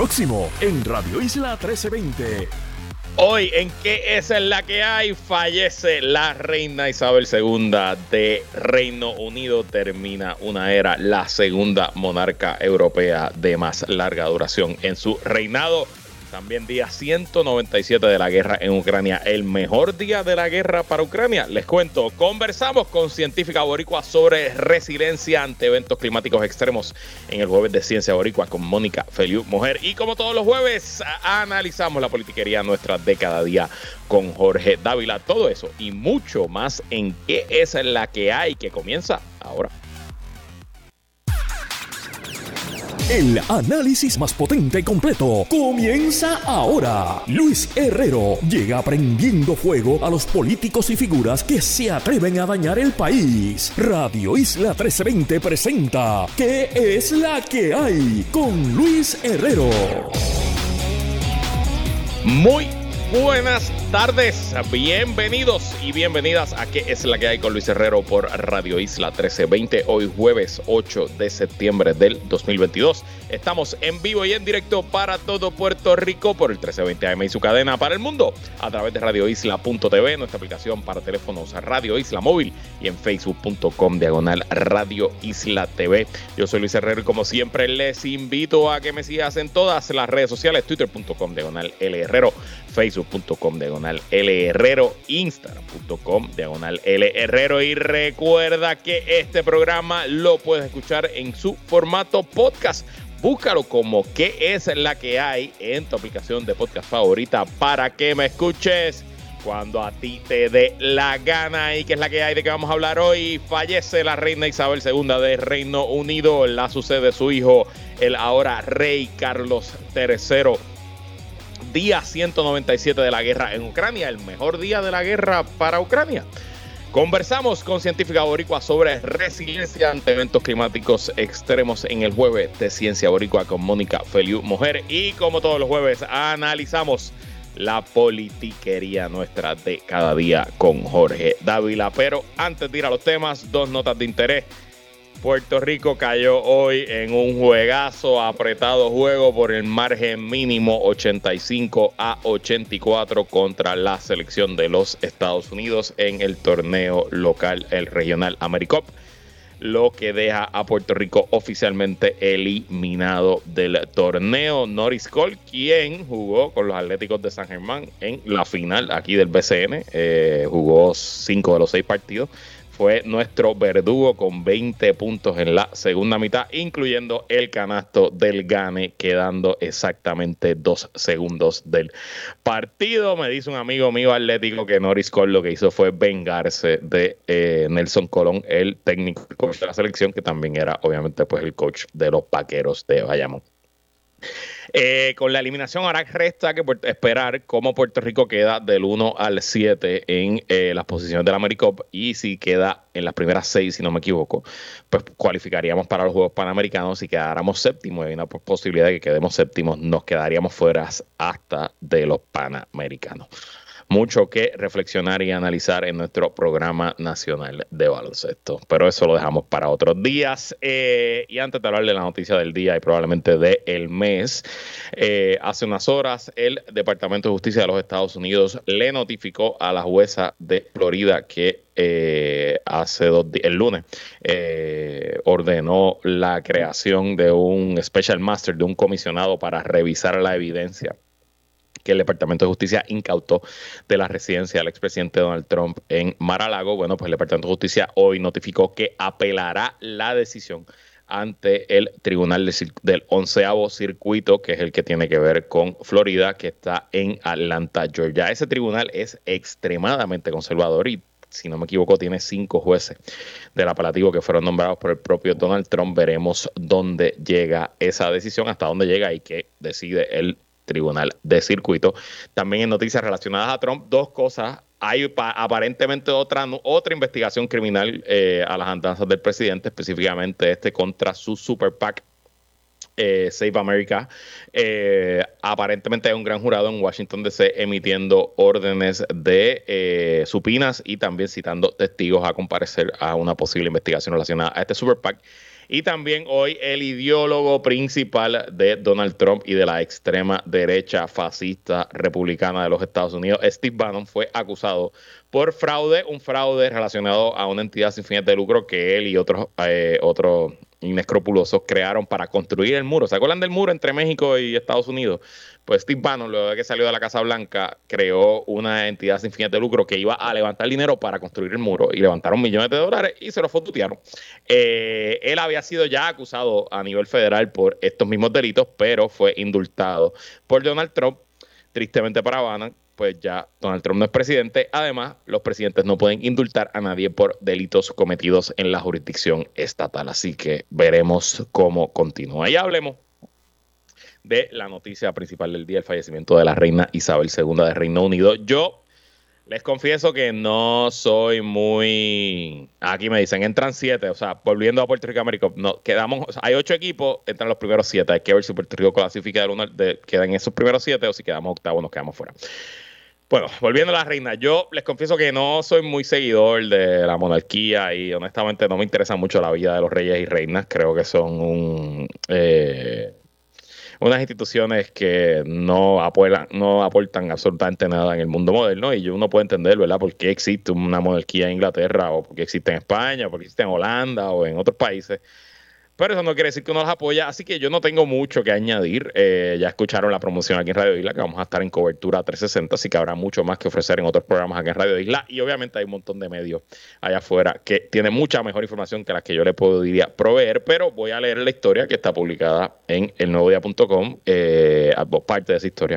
Próximo en Radio Isla 1320. Hoy en ¿Qué es la que hay? Fallece la reina Isabel II de Reino Unido. Termina una era, la segunda monarca europea de más larga duración en su reinado. También día 197 de la guerra en Ucrania, el mejor día de la guerra para Ucrania. Les cuento, conversamos con científica boricua sobre resiliencia ante eventos climáticos extremos en el jueves de Ciencia Boricua con Mónica Feliu Mujer. Y como todos los jueves, analizamos la politiquería nuestra de cada día con Jorge Dávila. Todo eso y mucho más en ¿Qué es la que hay? Que comienza ahora. El análisis más potente y completo comienza ahora. Luis Herrero llega prendiendo fuego a los políticos y figuras que se atreven a dañar el país. Radio Isla 1320 presenta ¿Qué es la que hay? Con Luis Herrero. Muy buenas tardes, bienvenidos y bienvenidas a ¿Qué es la que hay? Con Luis Herrero por Radio Isla 1320. Hoy jueves 8 de septiembre del 2022. Estamos en vivo y en directo para todo Puerto Rico por el 1320 AM y su cadena para el mundo a través de radioisla.tv, nuestra aplicación para teléfonos Radio Isla Móvil y en facebook.com/Radio Isla TV. Yo soy Luis Herrero y como siempre les invito a que me sigas en todas las redes sociales, twitter.com/L Herrero, facebook.com/L Herrero, instagram.com/L Herrero. Y recuerda que este programa lo puedes escuchar en su formato podcast. Búscalo como ¿Qué es la que hay? En tu aplicación de podcast favorita para que me escuches cuando a ti te dé la gana. ¿Y qué es la que hay? ¿De qué vamos a hablar hoy? Fallece la reina Isabel II de Reino Unido. La sucede su hijo, el ahora rey Carlos III. Día 197 de la guerra en Ucrania, el mejor día de la guerra para Ucrania. Conversamos con científica boricua sobre resiliencia ante eventos climáticos extremos en el jueves de Ciencia Boricua con Mónica Feliu Mujer. Y como todos los jueves, analizamos la politiquería nuestra de cada día con Jorge Dávila. Pero antes de ir a los temas, dos notas de interés. Puerto Rico cayó hoy en un juegazo, apretado juego por el margen mínimo 85-84 contra la selección de los Estados Unidos en el torneo local, el regional AmeriCup, lo que deja a Puerto Rico oficialmente eliminado del torneo. Norris Cole, quien jugó con los Atléticos de San Germán en la final aquí del BCN, jugó 5 de los 6 partidos. Fue nuestro verdugo con 20 puntos en la segunda mitad, incluyendo el canasto del Gane, quedando exactamente 2 segundos del partido. Me dice un amigo mío atlético que Norris Cole lo que hizo fue vengarse de Nelson Colón, el técnico coach de la selección, que también era obviamente pues el coach de los Vaqueros de Bayamón. Con la eliminación ahora resta que esperar cómo Puerto Rico queda del 1 al 7 en las posiciones del AmeriCup, y si queda en las primeras 6, si no me equivoco, pues cualificaríamos para los Juegos Panamericanos. Si quedáramos séptimos, hay una posibilidad de que quedemos séptimos, nos quedaríamos fuera hasta de los Panamericanos. Mucho que reflexionar y analizar en nuestro programa nacional de baloncesto, pero eso lo dejamos para otros días. Y antes de hablar de la noticia del día y probablemente del mes, hace unas horas el Departamento de Justicia de los Estados Unidos le notificó a la jueza de Florida que el lunes ordenó la creación de un special master, de un comisionado para revisar la evidencia que el Departamento de Justicia incautó de la residencia del expresidente Donald Trump en Mar-a-Lago. Bueno, pues el Departamento de Justicia hoy notificó que apelará la decisión ante el Tribunal del 11º Circuito, que es el que tiene que ver con Florida, que está en Atlanta, Georgia. Ese tribunal es extremadamente conservador y, si no me equivoco, tiene 5 jueces del apelativo que fueron nombrados por el propio Donald Trump. Veremos dónde llega esa decisión, hasta dónde llega y qué decide el Tribunal de Circuito. También en noticias relacionadas a Trump, dos cosas. Hay aparentemente otra investigación criminal a las andanzas del presidente, específicamente contra su Super PAC, Save America. Aparentemente hay un gran jurado en Washington DC emitiendo órdenes de supinas y también citando testigos a comparecer a una posible investigación relacionada a este Super PAC. Y también hoy el ideólogo principal de Donald Trump y de la extrema derecha fascista republicana de los Estados Unidos, Steve Bannon, fue acusado por fraude, un fraude relacionado a una entidad sin fines de lucro que él y otros inescrupulosos crearon para construir el muro. ¿Se acuerdan del muro entre México y Estados Unidos? Pues Steve Bannon, luego de que salió de la Casa Blanca, creó una entidad sin fines de lucro que iba a levantar dinero para construir el muro y levantaron millones de dólares y se lo fotutearon. Él había sido ya acusado a nivel federal por estos mismos delitos, pero fue indultado por Donald Trump. Tristemente para Bannon, pues ya Donald Trump no es presidente. Además, los presidentes no pueden indultar a nadie por delitos cometidos en la jurisdicción estatal. Así que veremos cómo continúa. Y hablemos de la noticia principal del día, el fallecimiento de la reina Isabel II de Reino Unido. Yo les confieso que no soy muy... Aquí me dicen, entran 7, o sea, volviendo a Puerto Rico América, no, quedamos, o sea, hay 8 equipos, entran los primeros 7. Hay que ver si Puerto Rico clasifica queda en esos primeros 7 o si quedamos octavos nos quedamos fuera. Bueno, volviendo a la reina, yo les confieso que no soy muy seguidor de la monarquía y honestamente no me interesa mucho la vida de los reyes y reinas. Creo que son unas instituciones que no aportan absolutamente nada en el mundo moderno, y uno puede entender, ¿verdad?, por qué existe una monarquía en Inglaterra o por qué existe en España o por qué existe en Holanda o en otros países. Pero eso no quiere decir que uno los apoya, así que yo no tengo mucho que añadir. Ya escucharon la promoción aquí en Radio Isla, que vamos a estar en cobertura 360, así que habrá mucho más que ofrecer en otros programas aquí en Radio Isla. Y obviamente hay un montón de medios allá afuera que tienen mucha mejor información que las que yo le podría proveer, pero voy a leer la historia que está publicada en elnuevodia.com, parte de esa historia.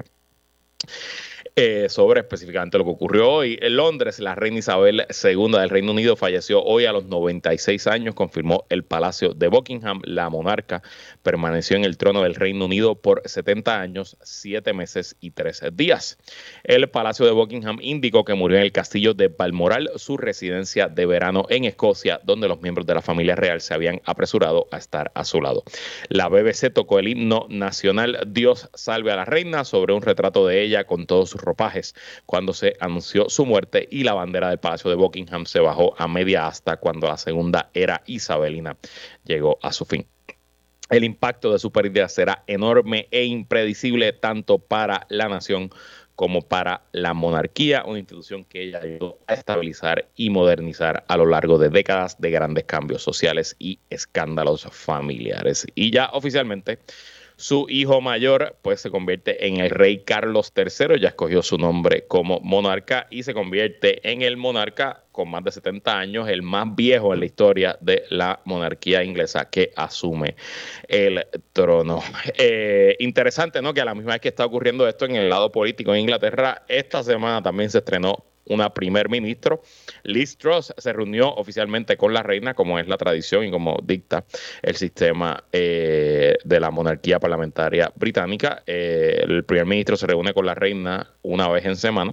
Sobre específicamente lo que ocurrió hoy. En Londres, la reina Isabel II del Reino Unido falleció hoy a los 96 años, confirmó el Palacio de Buckingham. La monarca permaneció en el trono del Reino Unido por 70 años, 7 meses y 13 días. El Palacio de Buckingham indicó que murió en el castillo de Balmoral, su residencia de verano en Escocia, donde los miembros de la familia real se habían apresurado a estar a su lado. La BBC tocó el himno nacional Dios salve a la reina sobre un retrato de ella con todos sus ropajes cuando se anunció su muerte, y la bandera del Palacio de Buckingham se bajó a media asta cuando la segunda era isabelina llegó a su fin. El impacto de su pérdida será enorme e impredecible tanto para la nación como para la monarquía, una institución que ella ayudó a estabilizar y modernizar a lo largo de décadas de grandes cambios sociales y escándalos familiares. Y ya oficialmente su hijo mayor pues se convierte en el rey Carlos III, ya escogió su nombre como monarca y se convierte en el monarca con más de 70 años, el más viejo en la historia de la monarquía inglesa que asume el trono. Interesante, ¿no?, que a la misma vez que está ocurriendo esto en el lado político en Inglaterra, esta semana también se estrenó una primer ministro. Liz Truss se reunió oficialmente con la reina, como es la tradición y como dicta el sistema de la monarquía parlamentaria británica. El primer ministro se reúne con la reina una vez en semana.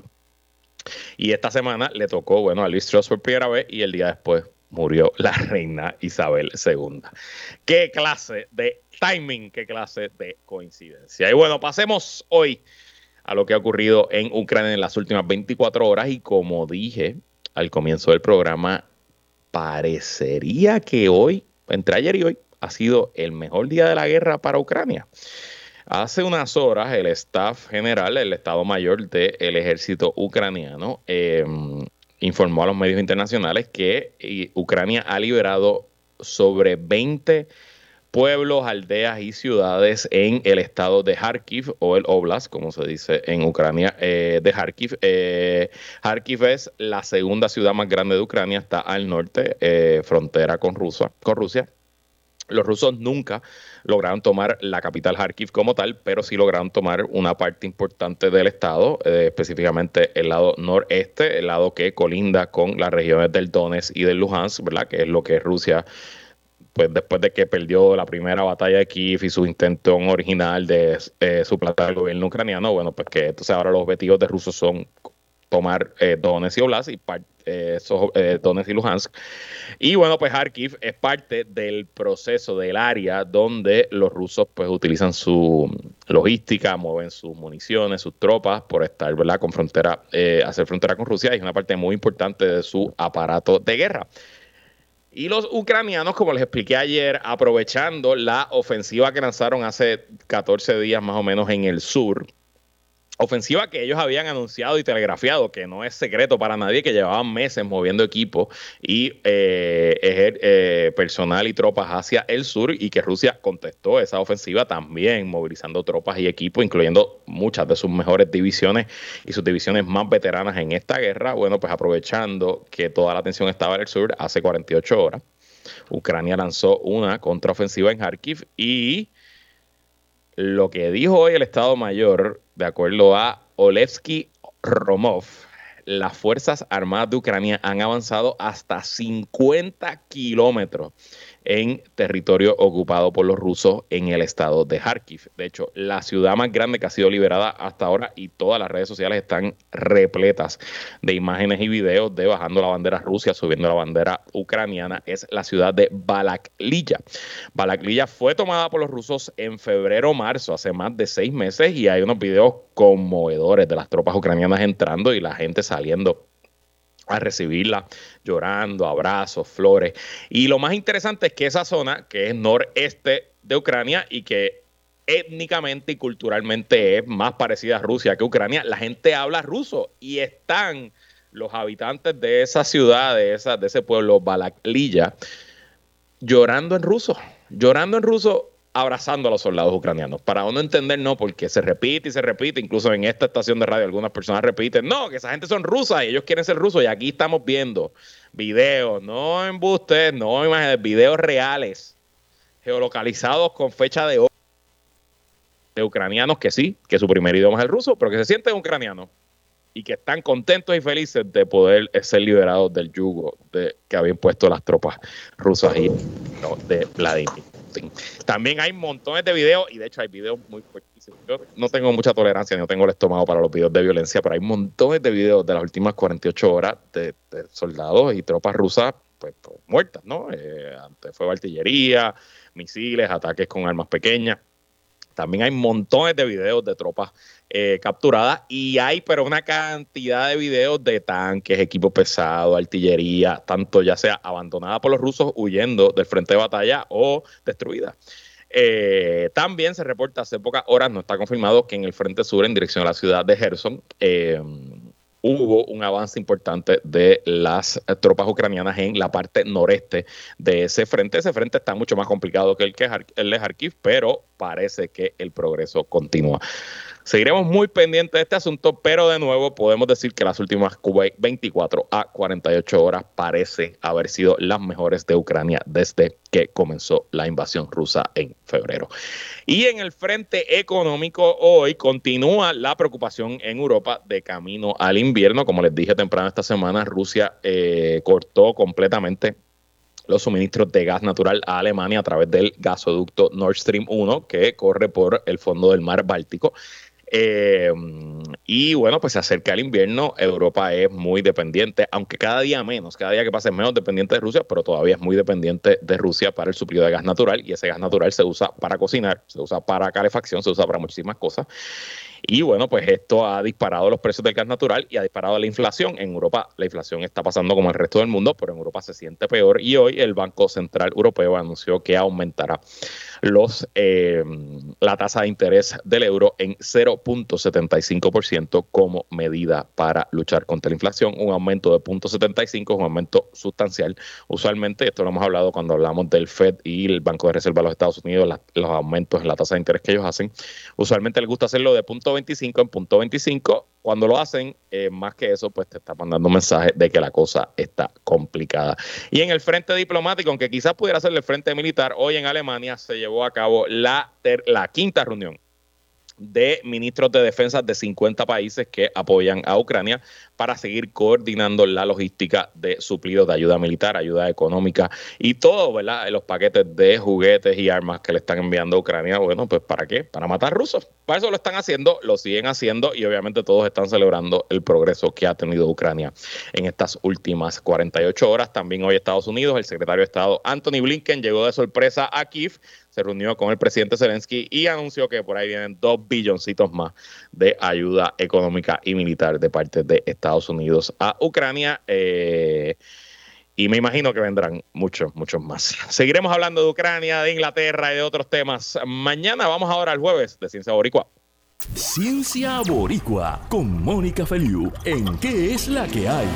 Y esta semana le tocó, bueno, a Liz Truss por primera vez y el día después murió la reina Isabel II. ¡Qué clase de timing! ¡Qué clase de coincidencia! Y bueno, pasemos hoy a lo que ha ocurrido en Ucrania en las últimas 24 horas. Y como dije al comienzo del programa, parecería que hoy, entre ayer y hoy, ha sido el mejor día de la guerra para Ucrania. Hace unas horas el staff general, el Estado Mayor del ejército ucraniano, informó a los medios internacionales que Ucrania ha liberado sobre 20 pueblos, aldeas y ciudades en el estado de Kharkiv, o el Oblast, como se dice en Ucrania, de Kharkiv. Kharkiv es la segunda ciudad más grande de Ucrania, está al norte, frontera con Rusia. Los rusos nunca lograron tomar la capital Kharkiv como tal, pero sí lograron tomar una parte importante del estado, específicamente el lado noreste, el lado que colinda con las regiones del Donetsk y del Luhansk, ¿verdad?, que es lo que Rusia, pues después de que perdió la primera batalla de Kiev y su intento original de suplantar el gobierno ucraniano, bueno, pues que entonces ahora los objetivos de rusos son tomar Donetsk y Oblast y Donetsk y Luhansk. Y bueno, pues Kharkiv es parte del proceso del área donde los rusos pues utilizan su logística, mueven sus municiones, sus tropas por estar, ¿verdad?, con hacer frontera con Rusia, y es una parte muy importante de su aparato de guerra. Y los ucranianos, como les expliqué ayer, aprovechando la ofensiva que lanzaron hace 14 días más o menos en el sur, ofensiva que ellos habían anunciado y telegrafiado, que no es secreto para nadie, que llevaban meses moviendo equipo y personal y tropas hacia el sur, y que Rusia contestó esa ofensiva también movilizando tropas y equipo, incluyendo muchas de sus mejores divisiones y sus divisiones más veteranas en esta guerra. Bueno, pues aprovechando que toda la atención estaba en el sur, hace 48 horas, Ucrania lanzó una contraofensiva en Kharkiv, y lo que dijo hoy el Estado Mayor, de acuerdo a Olevsky Romov, las Fuerzas Armadas de Ucrania han avanzado hasta 50 kilómetros en territorio ocupado por los rusos en el estado de Kharkiv. De hecho, la ciudad más grande que ha sido liberada hasta ahora, y todas las redes sociales están repletas de imágenes y videos de bajando la bandera rusa, subiendo la bandera ucraniana, es la ciudad de Balaklia. Balaklia fue tomada por los rusos en febrero o marzo, hace más de 6 meses, y hay unos videos conmovedores de las tropas ucranianas entrando y la gente saliendo a recibirla, llorando, abrazos, flores. Y lo más interesante es que esa zona, que es noreste de Ucrania y que étnicamente y culturalmente es más parecida a Rusia que Ucrania, la gente habla ruso, y están los habitantes de esa ciudad, de ese pueblo, Balaklia, llorando en ruso, abrazando a los soldados ucranianos. Para uno entender, no, porque se repite y se repite, incluso en esta estación de radio algunas personas repiten, no, que esa gente son rusas y ellos quieren ser rusos, y aquí estamos viendo videos, no embustes, no imágenes, videos reales, geolocalizados con fecha de hoy, de ucranianos que sí, que su primer idioma es el ruso, pero que se sienten ucranianos y que están contentos y felices de poder ser liberados del yugo que habían puesto las tropas rusas y de Vladimir. También hay montones de videos, y de hecho hay videos muy fuertísimos. Yo no tengo mucha tolerancia, no tengo el estómago para los videos de violencia, pero hay montones de videos de las últimas 48 horas de soldados y tropas rusas pues muertas, ¿no? Ante fuego de artillería, misiles, ataques con armas pequeñas. También hay montones de videos de tropas capturadas, y hay pero una cantidad de videos de tanques, equipo pesado, artillería, tanto ya sea abandonada por los rusos huyendo del frente de batalla o destruida. También se reporta hace pocas horas, no está confirmado, que en el frente sur, en dirección a la ciudad de Kherson, hubo un avance importante de las tropas ucranianas en la parte noreste de ese frente. Ese frente está mucho más complicado que el de Kharkiv, pero parece que el progreso continúa. Seguiremos muy pendientes de este asunto, pero de nuevo podemos decir que las últimas 24 a 48 horas parecen haber sido las mejores de Ucrania desde que comenzó la invasión rusa en febrero. Y en el frente económico, hoy continúa la preocupación en Europa de camino al invierno. Como les dije temprano esta semana, Rusia cortó completamente los suministros de gas natural a Alemania a través del gasoducto Nord Stream 1, que corre por el fondo del mar Báltico. Y bueno, pues se acerca el invierno. Europa es muy dependiente, aunque cada día menos, cada día que pasa es menos dependiente de Rusia, pero todavía es muy dependiente de Rusia para el suplido de gas natural, y ese gas natural se usa para cocinar, se usa para calefacción, se usa para muchísimas cosas. Y bueno, pues esto ha disparado los precios del gas natural y ha disparado la inflación. En Europa la inflación está pasando como el resto del mundo, pero en Europa se siente peor, y hoy el Banco Central Europeo anunció que aumentará la tasa de interés del euro en 0.75% como medida para luchar contra la inflación. Un aumento de 0.75 es un aumento sustancial. Usualmente, esto lo hemos hablado cuando hablamos del FED y el Banco de Reserva de los Estados Unidos, los aumentos en la tasa de interés que ellos hacen, usualmente les gusta hacerlo de 0.25 en 0.25. Cuando lo hacen más que eso, pues te está mandando un mensaje de que la cosa está complicada. Y en el frente diplomático, aunque quizás pudiera ser el frente militar, hoy en Alemania se llevó a cabo la quinta reunión de ministros de defensa de 50 países que apoyan a Ucrania para seguir coordinando la logística de suplidos de ayuda militar, ayuda económica y todo, ¿verdad? Los paquetes de juguetes y armas que le están enviando a Ucrania. Bueno, pues ¿para qué? Para matar rusos. Para eso lo están haciendo, lo siguen haciendo, y obviamente todos están celebrando el progreso que ha tenido Ucrania en estas últimas 48 horas. También hoy Estados Unidos, el secretario de Estado Anthony Blinken llegó de sorpresa a Kiev, se reunió con el presidente Zelensky y anunció que por ahí vienen 2 billoncitos más de ayuda económica y militar de parte de Estados Unidos a Ucrania. Y me imagino que vendrán muchos más. Seguiremos hablando de Ucrania, de Inglaterra y de otros temas. Mañana vamos ahora al jueves de Ciencia Boricua. Ciencia Boricua con Mónica Feliu en ¿Qué es la que hay?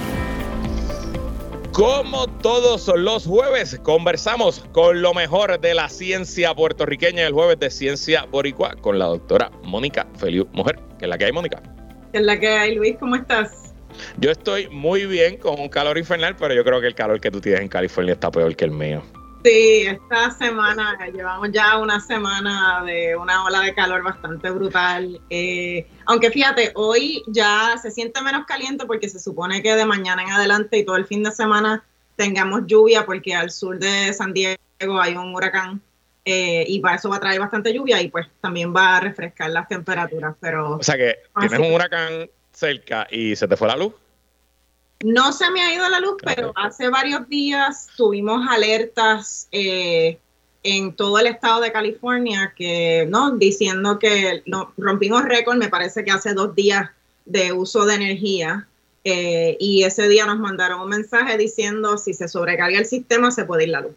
Como todos los jueves, conversamos con lo mejor de la ciencia puertorriqueña el jueves de Ciencia Boricua con la doctora Mónica Feliu Mujer. ¿Qué es la que hay, Mónica? ¿Qué es la que hay, Luis? ¿Cómo estás? Yo estoy muy bien con un calor infernal, pero yo creo que el calor que tú tienes en California está peor que el mío. Sí, esta semana, llevamos ya una semana de una ola de calor bastante brutal. Aunque fíjate, hoy ya se siente menos caliente porque se supone que de mañana en adelante y todo el fin de semana tengamos lluvia porque al sur de San Diego hay un huracán y para eso va a traer bastante lluvia y pues también va a refrescar las temperaturas. Pero o sea que tienes un huracán cerca y se te fue la luz. No se me ha ido la luz, pero hace varios días tuvimos alertas en todo el estado de California diciendo que rompimos récord, me parece que hace 2 días de uso de energía y ese día nos mandaron un mensaje diciendo si se sobrecarga el sistema se puede ir la luz.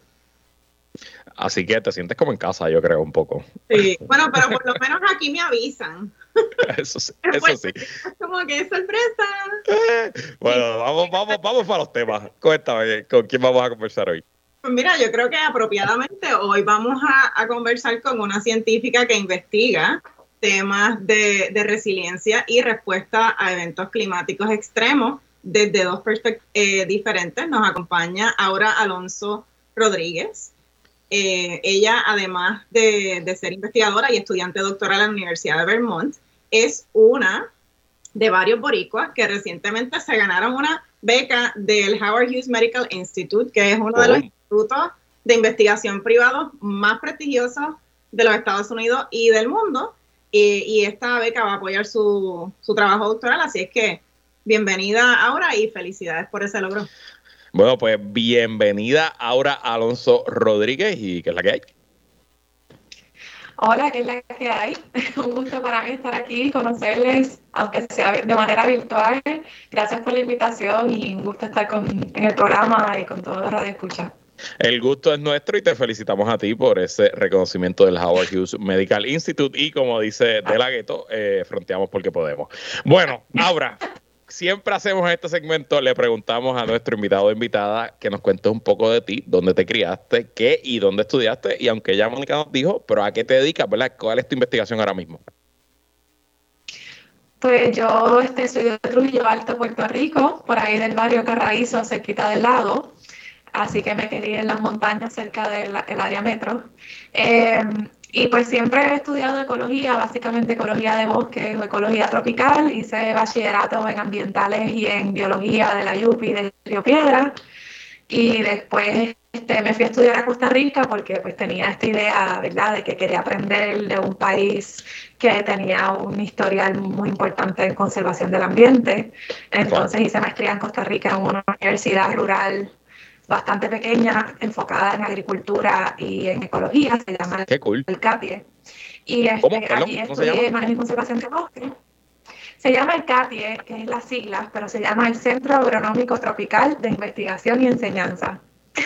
Así que te sientes como en casa, yo creo, un poco. Sí, bueno, pero por lo menos aquí me avisan. Eso sí, eso sí. Es como que es sorpresa. Bueno, vamos para los temas. Cuéntame, ¿con quién vamos a conversar hoy? Pues mira, yo creo que apropiadamente hoy vamos a conversar con una científica que investiga temas de resiliencia y respuesta a eventos climáticos extremos desde 2 perspectivas diferentes. Nos acompaña Aura Alonso Rodríguez. Ella, además de ser investigadora y estudiante doctoral en la Universidad de Vermont, es una de varios boricuas que recientemente se ganaron una beca del Howard Hughes Medical Institute, que es uno de los institutos de investigación privados más prestigiosos de los Estados Unidos y del mundo. Y esta beca va a apoyar su trabajo doctoral, así es que bienvenida, Aura, y felicidades por ese logro. Bueno, pues bienvenida Aura Alonso Rodríguez, ¿y qué es la que hay? Hola, ¿qué es la que hay? Un gusto para mí estar aquí, conocerles, aunque sea de manera virtual. Gracias por la invitación y un gusto estar en el programa y con todos los radioescuchas. El gusto es nuestro y te felicitamos a ti por ese reconocimiento del Howard Hughes Medical Institute y como dice De La Ghetto, fronteamos porque podemos. Bueno, Aura, siempre hacemos este segmento, le preguntamos a nuestro invitado o invitada que nos cuentes un poco de ti, dónde te criaste, qué y dónde estudiaste, y aunque ya Mónica nos dijo, pero ¿a qué te dedicas, verdad? ¿Cuál es tu investigación ahora mismo? Pues yo soy de Trujillo Alto, Puerto Rico, por ahí del barrio Carraízo, cerquita del lago, así que me quedé en las montañas cerca del área metro. Y pues siempre he estudiado ecología, básicamente ecología de bosques o ecología tropical. Hice bachillerato en ambientales y en biología de la UPI de Río Piedras. Y después me fui a estudiar a Costa Rica porque pues tenía esta idea, ¿verdad?, de que quería aprender de un país que tenía un historial muy importante en conservación del ambiente. Entonces hice maestría en Costa Rica en una universidad rural bastante pequeña, enfocada en agricultura y en ecología, se llama el CATIE. Y allí estudié manejo y conservación de bosques. Se llama el CATIE, que es las siglas, pero se llama el Centro Agronómico Tropical de Investigación y Enseñanza.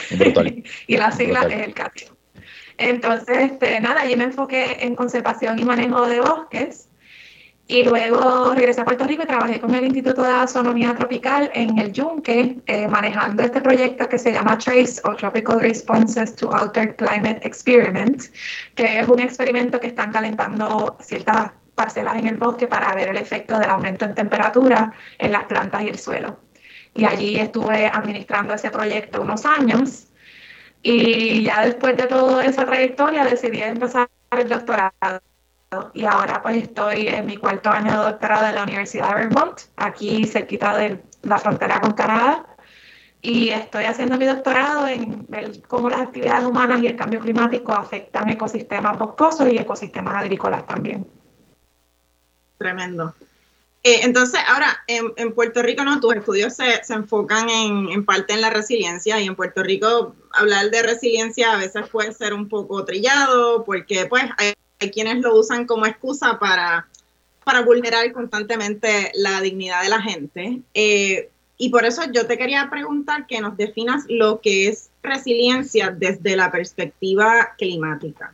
Y las siglas es el CATIE. Entonces, allí me enfoqué en conservación y manejo de bosques. Y luego regresé a Puerto Rico y trabajé con el Instituto de Astronomía Tropical en el Yunque, manejando este proyecto que se llama TRACE, o Tropical Responses to Altered Climate Experiment, que es un experimento que están calentando ciertas parcelas en el bosque para ver el efecto del aumento en temperatura en las plantas y el suelo. Y allí estuve administrando ese proyecto unos años, y ya después de toda esa trayectoria decidí empezar el doctorado. Y ahora pues estoy en mi 4º año de doctorado en la Universidad de Vermont, aquí cerquita de la frontera con Canadá, y estoy haciendo mi doctorado en ver cómo las actividades humanas y el cambio climático afectan ecosistemas boscosos y ecosistemas agrícolas también. Tremendo. Entonces, ahora, en Puerto Rico, ¿no? Tus estudios se enfocan en parte en la resiliencia, y en Puerto Rico hablar de resiliencia a veces puede ser un poco trillado, porque pues hay quienes lo usan como excusa para vulnerar constantemente la dignidad de la gente. Y por eso yo te quería preguntar que nos definas lo que es resiliencia desde la perspectiva climática.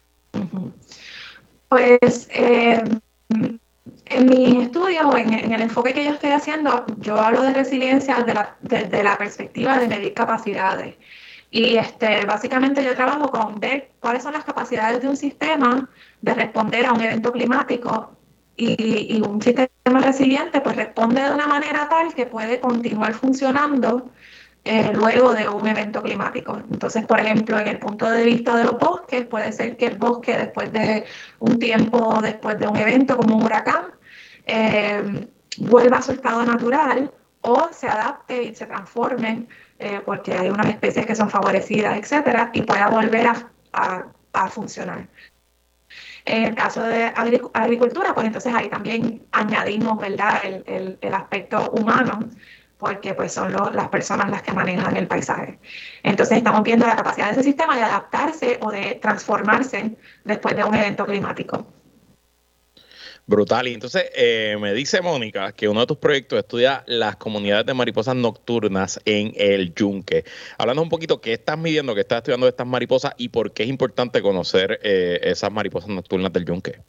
Pues en mis estudios o en el enfoque que yo estoy haciendo, yo hablo de resiliencia desde la perspectiva de medir capacidades. Y básicamente yo trabajo con ver cuáles son las capacidades de un sistema de responder a un evento climático, y un sistema resiliente pues responde de una manera tal que puede continuar funcionando luego de un evento climático. Entonces, por ejemplo, en el punto de vista de los bosques, puede ser que el bosque después de un tiempo, después de un evento como un huracán, vuelva a su estado natural o se adapte y se transforme porque hay unas especies que son favorecidas, etcétera, y pueda volver a funcionar. En el caso de agricultura, pues entonces ahí también añadimos, ¿verdad?, el aspecto humano, porque pues son las personas las que manejan el paisaje. Entonces estamos viendo la capacidad de ese sistema de adaptarse o de transformarse después de un evento climático. Brutal. Y entonces me dice Mónica que uno de tus proyectos estudia las comunidades de mariposas nocturnas en el Yunque. Háblanos un poquito qué estás midiendo, qué estás estudiando de estas mariposas y por qué es importante conocer esas mariposas nocturnas del Yunque.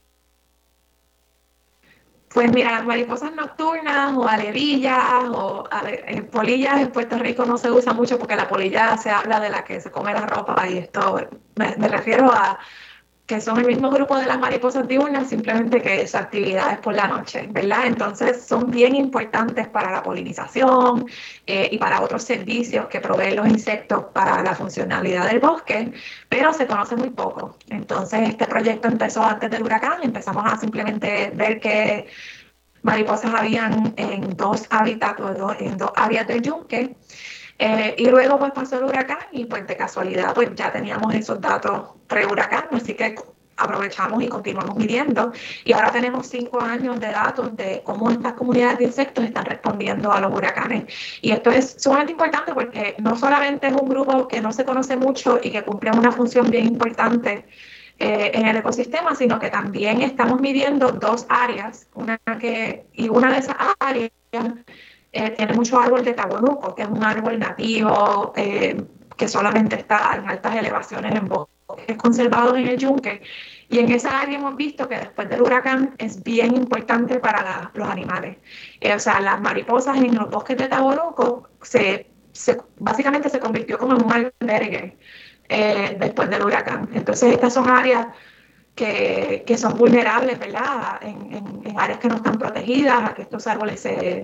Pues mira, las mariposas nocturnas o alevillas o polillas en Puerto Rico no se usa mucho porque la polilla se habla de la que se come la ropa, y esto me refiero a que son el mismo grupo de las mariposas diurnas, simplemente que su actividad es por la noche, ¿verdad? Entonces son bien importantes para la polinización y para otros servicios que proveen los insectos para la funcionalidad del bosque, pero se conoce muy poco. Entonces este proyecto empezó antes del huracán, empezamos a simplemente ver que mariposas habían en dos hábitats, en dos áreas del Yunque. Y luego pues pasó el huracán y pues de casualidad pues ya teníamos esos datos pre-huracán, así que aprovechamos y continuamos midiendo, y ahora tenemos 5 años de datos de cómo estas comunidades de insectos están respondiendo a los huracanes. Y esto es sumamente importante porque no solamente es un grupo que no se conoce mucho y que cumple una función bien importante en el ecosistema, sino que también estamos midiendo 2 áreas, una de esas áreas tiene mucho árbol de tabonuco, que es un árbol nativo que solamente está en altas elevaciones en bosques conservados en el Yunque. Y en esa área hemos visto que después del huracán es bien importante para los animales. O sea, las mariposas en los bosques de tabonuco básicamente se convirtió como en un albergue después del huracán. Entonces estas son áreas que son vulnerables, ¿verdad?, en áreas que no están protegidas, a que estos árboles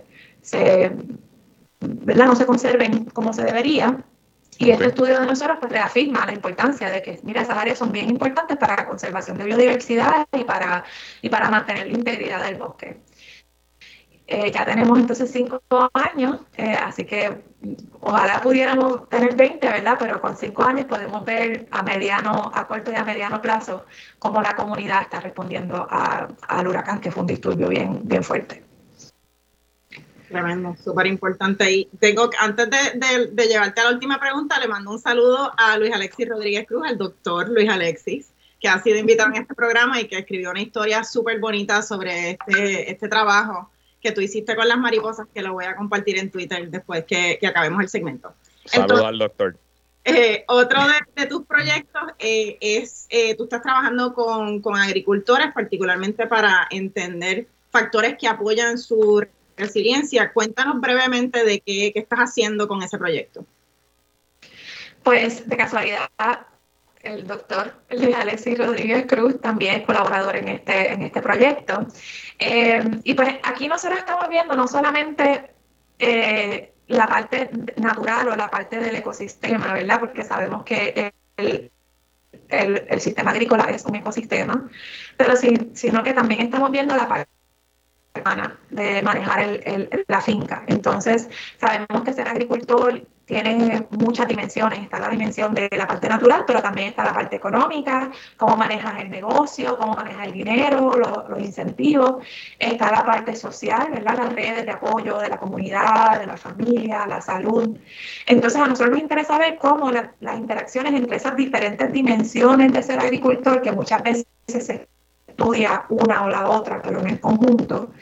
¿verdad?, no se conserven como se debería. Y este estudio de nosotros pues reafirma la importancia de que, mira, esas áreas son bien importantes para la conservación de biodiversidad y para mantener la integridad del bosque. Ya tenemos entonces 5 años, así que ojalá pudiéramos tener 20, ¿verdad? Pero con 5 años podemos ver a corto y a mediano plazo cómo la comunidad está respondiendo al huracán, que fue un disturbio bien fuerte. Tremendo, súper importante. Y antes de llevarte a la última pregunta, le mando un saludo a Luis Alexis Rodríguez Cruz, el doctor Luis Alexis, que ha sido invitado en este programa y que escribió una historia súper bonita sobre este trabajo que tú hiciste con las mariposas, que lo voy a compartir en Twitter después que acabemos el segmento. Saludos al doctor. Otro de tus proyectos tú estás trabajando con agricultores, particularmente para entender factores que apoyan su resiliencia. Cuéntanos brevemente de qué estás haciendo con ese proyecto. Pues de casualidad, el doctor Luis Alexis Rodríguez Cruz también es colaborador en este proyecto. Y pues aquí nosotros estamos viendo no solamente la parte natural o la parte del ecosistema, ¿verdad? Porque sabemos que el sistema agrícola es un ecosistema, pero sino que también estamos viendo la parte de manejar la finca. Entonces, sabemos que ser agricultor tiene muchas dimensiones. Está la dimensión de la parte natural, pero también está la parte económica, cómo manejas el negocio, cómo manejas el dinero, los incentivos. Está la parte social, ¿verdad?, las redes de apoyo de la comunidad, de la familia, la salud. Entonces, a nosotros nos interesa ver cómo las interacciones entre esas diferentes dimensiones de ser agricultor, que muchas veces se estudia una o la otra, pero en el conjunto,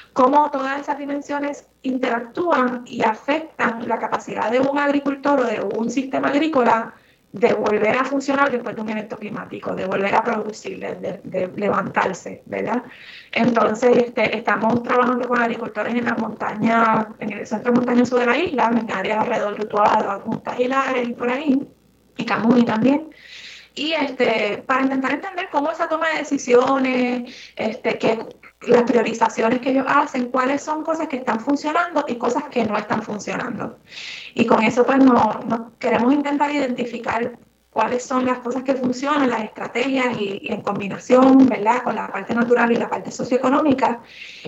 cómo todas esas dimensiones interactúan y afectan la capacidad de un agricultor o de un sistema agrícola de volver a funcionar después de un evento climático, de volver a producir, de levantarse, ¿verdad? Entonces, estamos trabajando con agricultores en la montaña, en el centro montañoso de la isla, en áreas alrededor de Utuado, Punta Hilares y por ahí, y Camuy también. Y para intentar entender cómo esa toma de decisiones, las priorizaciones que ellos hacen, cuáles son cosas que están funcionando y cosas que no están funcionando. Y con eso pues nos queremos intentar identificar cuáles son las cosas que funcionan, las estrategias y en combinación, ¿verdad?, con la parte natural y la parte socioeconómica,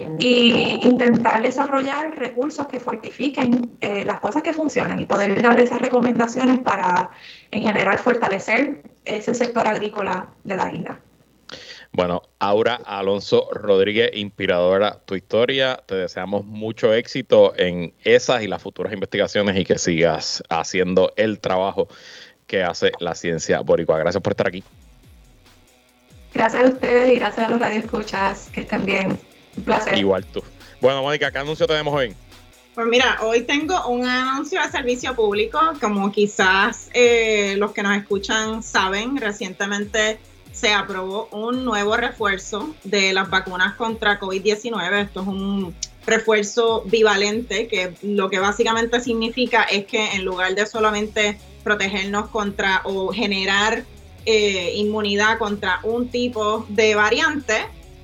y intentar desarrollar recursos que fortifiquen las cosas que funcionan y poder dar esas recomendaciones para, en general, fortalecer ese sector agrícola de la isla. Bueno, Aura Alonso Rodríguez, inspiradora tu historia. Te deseamos mucho éxito en esas y las futuras investigaciones y que sigas haciendo el trabajo que hace la ciencia boricua. Gracias por estar aquí. Gracias a ustedes y gracias a los radioescuchas. Que estén bien. Un placer. Igual tú. Bueno, Mónica, ¿qué anuncio tenemos hoy? Pues mira, hoy tengo un anuncio de servicio público. Como quizás los que nos escuchan saben, recientemente se aprobó un nuevo refuerzo de las vacunas contra COVID-19. Esto es un refuerzo bivalente, que lo que básicamente significa es que en lugar de solamente protegernos contra o generar inmunidad contra un tipo de variante,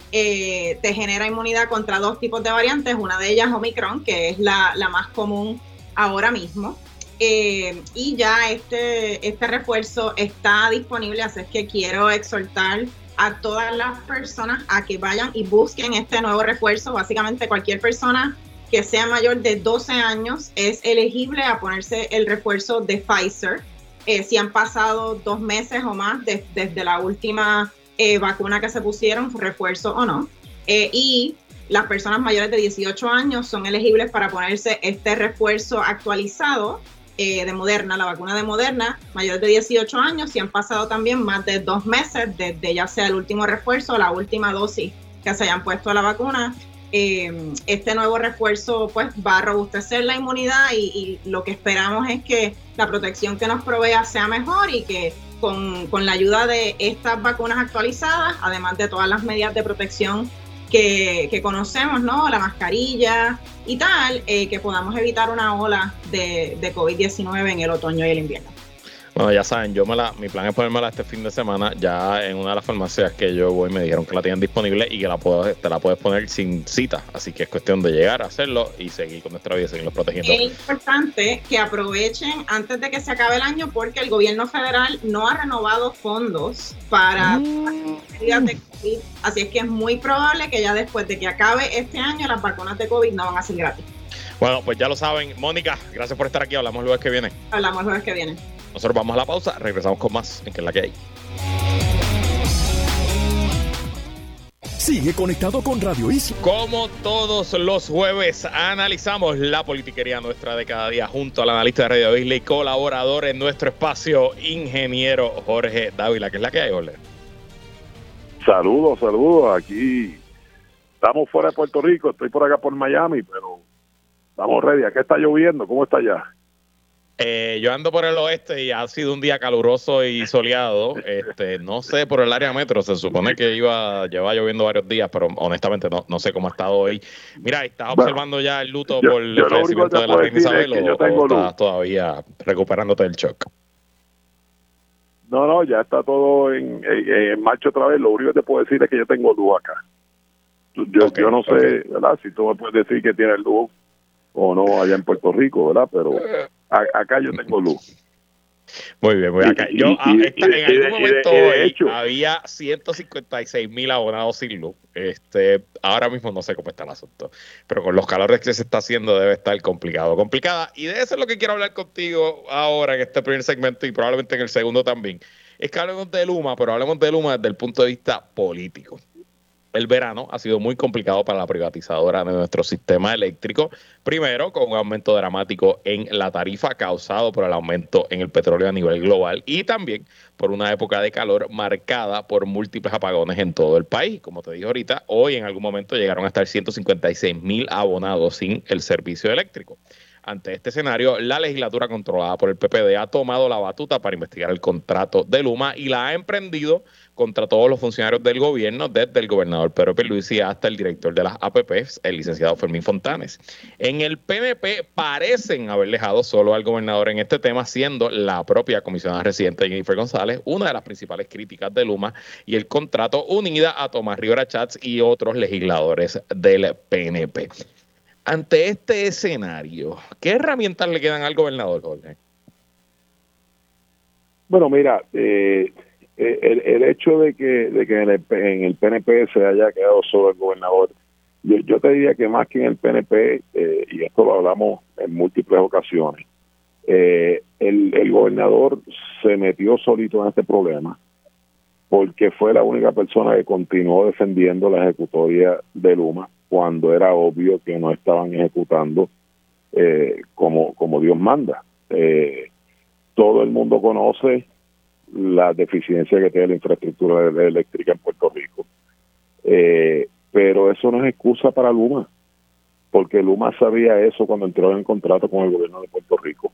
te genera inmunidad contra dos tipos de variantes, una de ellas Omicron, que es la más común ahora mismo. Y ya este refuerzo está disponible, así es que quiero exhortar a todas las personas a que vayan y busquen este nuevo refuerzo. Básicamente cualquier persona que sea mayor de 12 años es elegible a ponerse el refuerzo de Pfizer, si han pasado 2 meses o más desde la última vacuna que se pusieron, refuerzo o no. Y las personas mayores de 18 años son elegibles para ponerse este refuerzo actualizado de Moderna, la vacuna de Moderna, mayores de 18 años, si han pasado también más de 2 meses desde ya sea el último refuerzo o la última dosis que se hayan puesto a la vacuna. Este nuevo refuerzo pues va a robustecer la inmunidad y lo que esperamos es que la protección que nos provea sea mejor y que con la ayuda de estas vacunas actualizadas, además de todas las medidas de protección que conocemos, ¿no? La mascarilla y tal, que podamos evitar una ola de COVID-19 en el otoño y el invierno. Bueno, ya saben, mi plan es ponérmela este fin de semana. Ya en una de las farmacias que yo voy me dijeron que la tienen disponible y que te la puedes poner sin cita. Así que es cuestión de llegar a hacerlo y seguir con nuestra vida, seguirnos protegiendo. Es importante que aprovechen antes de que se acabe el año porque el gobierno federal no ha renovado fondos para medidas de COVID. Así es que es muy probable que ya después de que acabe este año las vacunas de COVID no van a ser gratis. Bueno, pues ya lo saben. Mónica, gracias por estar aquí. Hablamos el jueves que viene. Hablamos el jueves que viene. Nosotros vamos a la pausa, regresamos con más en Que es la que hay. Sigue conectado con Radio Isla. Como todos los jueves, analizamos la politiquería nuestra de cada día junto al analista de Radio Isla y colaborador en nuestro espacio, ingeniero Jorge Dávila. ¿Qué es la que hay, Jorge? Saludos. Aquí estamos fuera de Puerto Rico, estoy por acá por Miami, pero estamos ready. Acá está lloviendo, ¿cómo está allá? Yo ando por el oeste y ha sido un día caluroso y soleado. No sé por el área metro, se supone que lleva lloviendo varios días, pero honestamente no sé cómo ha estado hoy. Mira, ¿estás observando ya el luto por el fallecimiento de la reina Isabel o estás todavía recuperándote del shock? No, ya está todo en marcha otra vez. Lo único que te puedo decir es que yo tengo luz acá. Yo no sé, ¿verdad? Si tú me puedes decir que tienes luz o no allá en Puerto Rico, ¿verdad? Pero acá yo tengo luz. Muy bien, acá. En algún momento hoy había 156,000 abonados sin luz. Ahora mismo no sé cómo está el asunto, pero con los calores que se está haciendo debe estar complicada. Y de eso es lo que quiero hablar contigo ahora en este primer segmento y probablemente en el segundo también. Es que hablemos de Luma, pero hablemos de Luma desde el punto de vista político. El verano ha sido muy complicado para la privatizadora de nuestro sistema eléctrico. Primero, con un aumento dramático en la tarifa causado por el aumento en el petróleo a nivel global y también por una época de calor marcada por múltiples apagones en todo el país. Como te dije ahorita, hoy en algún momento llegaron a estar 156,000 abonados sin el servicio eléctrico. Ante este escenario, la legislatura controlada por el PPD ha tomado la batuta para investigar el contrato de Luma y la ha emprendido contra todos los funcionarios del gobierno, desde el gobernador Pedro Pierluisi hasta el director de las APPs, el licenciado Fermín Fontanes. En el PNP parecen haber dejado solo al gobernador en este tema, siendo la propia comisionada residente Jennifer González una de las principales críticas de Luma y el contrato, unida a Tomás Rivera Chats y otros legisladores del PNP. Ante este escenario, ¿qué herramientas le quedan al gobernador, Jorge? Bueno, mira, el hecho de que en el PNP se haya quedado solo el gobernador, yo te diría que más que en el PNP, y esto lo hablamos en múltiples ocasiones, el gobernador se metió solito en este problema porque fue la única persona que continuó defendiendo la ejecutoria de Luma cuando era obvio que no estaban ejecutando como Dios manda. Todo el mundo conoce la deficiencia que tiene la infraestructura eléctrica en Puerto Rico, pero eso no es excusa para Luma, porque Luma sabía eso cuando entró en contrato con el gobierno de Puerto Rico.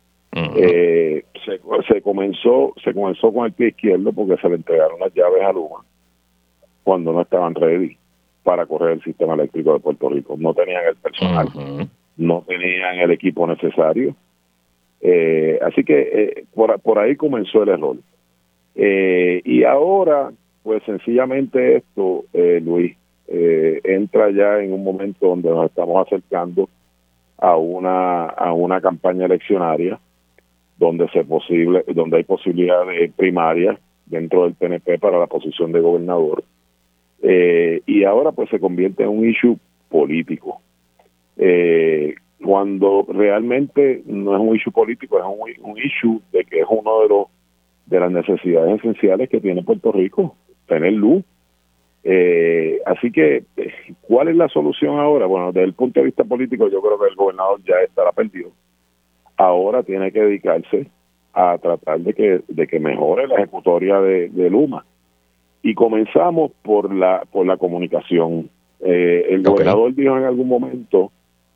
Se comenzó con el pie izquierdo porque se le entregaron las llaves a Luma cuando no estaban ready para correr el sistema eléctrico de Puerto Rico. No tenían el personal, no tenían el equipo necesario. Así que por ahí comenzó el error. Y ahora, pues sencillamente esto, Luis, entra ya en un momento donde nos estamos acercando a una campaña eleccionaria donde hay posibilidad de primarias dentro del PNP para la posición de gobernador. Y ahora pues se convierte en un issue político. Cuando realmente no es un issue político, es un issue de que es uno de las necesidades esenciales que tiene Puerto Rico, tener luz. Así que, ¿cuál es la solución ahora? Bueno, desde el punto de vista político, yo creo que el gobernador ya estará perdido. Ahora tiene que dedicarse a tratar de que mejore la ejecutoria de Luma. Y comenzamos por la comunicación. El gobernador dijo en algún momento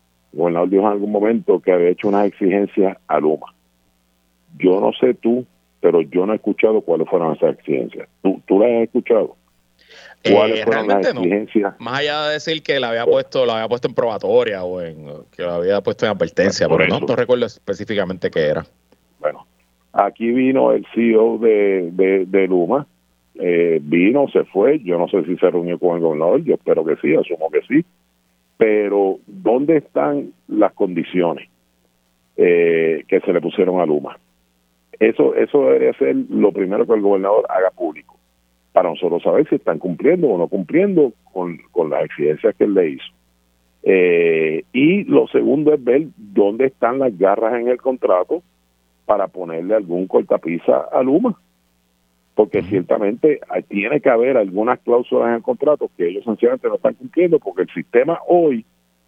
que había hecho unas exigencias a Luma. Yo no sé tú, pero yo no he escuchado cuáles fueron esas exigencias. ¿Tú las has escuchado? ¿Cuáles fueron las exigencias? No. Más allá de decir que la había puesto en probatoria o que la había puesto en advertencia, pero no recuerdo específicamente qué era. Bueno, aquí vino el CEO de Luma. Vino, se fue, yo no sé si se reunió con el gobernador, yo espero que sí, asumo que sí, pero ¿dónde están las condiciones que se le pusieron a Luma? Eso debería ser lo primero que el gobernador haga público, para nosotros saber si están cumpliendo o no cumpliendo con las exigencias que él le hizo. Y lo segundo es ver dónde están las garras en el contrato para ponerle algún cortapisa a Luma. Porque ciertamente tiene que haber algunas cláusulas en el contrato que ellos sencillamente no están cumpliendo, porque el sistema hoy,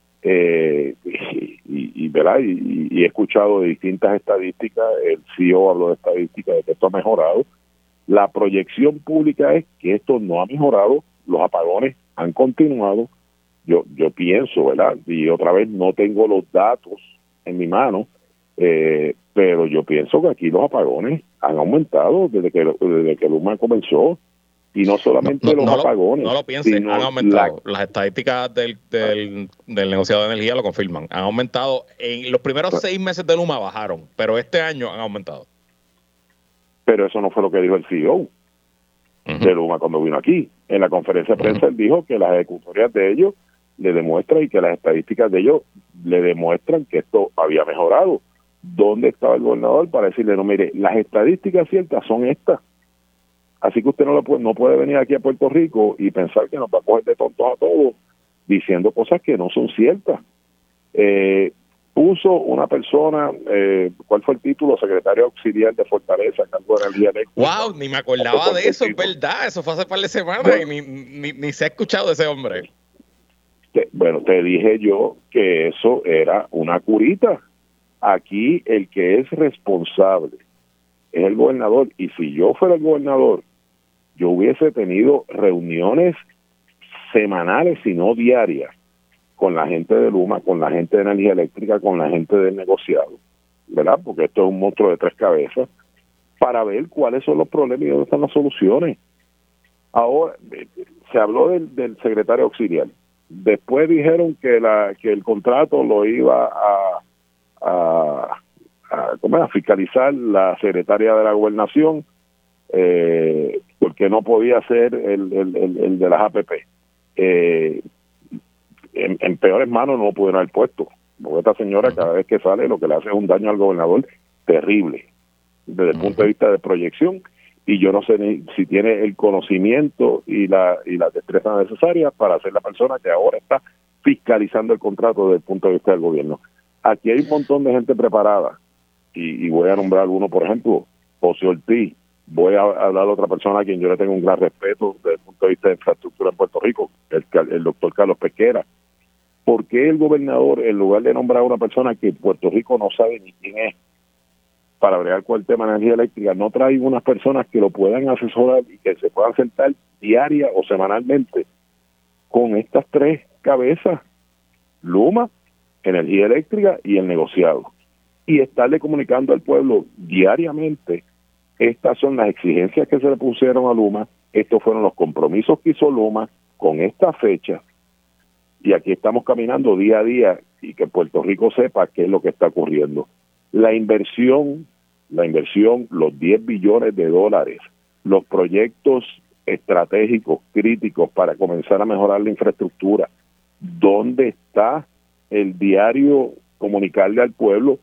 ¿verdad? Y he escuchado de distintas estadísticas, el CEO habló de estadísticas de que esto ha mejorado. La proyección pública es que esto no ha mejorado, los apagones han continuado. Yo pienso, ¿verdad? Y otra vez no tengo los datos en mi mano, pero yo pienso que aquí los apagones han aumentado desde que Luma comenzó, y no solamente los apagones. No lo piensen, han aumentado. Las estadísticas del negociado de energía lo confirman. Han aumentado. En los primeros 6 meses de Luma bajaron, pero este año han aumentado. Pero eso no fue lo que dijo el CEO de Luma cuando vino aquí. En la conferencia de prensa él dijo que las ejecutorias de ellos le demuestran y que las estadísticas de ellos le demuestran que esto había mejorado. ¿Dónde estaba el gobernador para decirle, no, mire, las estadísticas ciertas son estas? Así que usted no puede venir aquí a Puerto Rico y pensar que nos va a coger de tontos a todos diciendo cosas que no son ciertas. puso una persona, ¿cuál fue el título? Secretario auxiliar de Fortaleza, cargo de energía eléctrica. Wow, ni me acordaba de eso, es verdad, eso fue hace un par de semanas, bueno, y ni se ha escuchado de ese hombre. Te dije yo que eso era una curita. Aquí el que es responsable es el gobernador, y si yo fuera el gobernador, yo hubiese tenido reuniones semanales, si no diarias, con la gente de Luma, con la gente de energía eléctrica, con la gente del negociado, ¿verdad? Porque esto es un monstruo de tres cabezas, para ver cuáles son los problemas y dónde están las soluciones. Ahora, se habló del secretario auxiliar. Después dijeron que el contrato lo iba a fiscalizar la secretaria de la Gobernación, porque no podía ser el de las APP. En peores manos no lo pudieron haber puesto, porque esta señora cada vez que sale lo que le hace es un daño al gobernador terrible desde el punto de vista de proyección, y yo no sé ni si tiene el conocimiento y la destreza necesaria para ser la persona que ahora está fiscalizando el contrato desde el punto de vista del gobierno. Aquí hay un montón de gente preparada, y voy a nombrar alguno, por ejemplo, José Ortiz. Voy a hablar de otra persona a quien yo le tengo un gran respeto desde el punto de vista de infraestructura en Puerto Rico, el doctor Carlos Pesquera. ¿Por qué el gobernador, en lugar de nombrar a una persona que Puerto Rico no sabe ni quién es para bregar con el tema de energía eléctrica, no trae unas personas que lo puedan asesorar y que se puedan sentar diaria o semanalmente con estas tres cabezas: Luma, energía eléctrica y el negociado, y estarle comunicando al pueblo diariamente: estas son las exigencias que se le pusieron a Luma, estos fueron los compromisos que hizo Luma con esta fecha, y aquí estamos caminando día a día, y que Puerto Rico sepa qué es lo que está ocurriendo. La inversión, los 10 billones de dólares, los proyectos estratégicos críticos para comenzar a mejorar la infraestructura. ¿Dónde está el diario comunicarle al pueblo: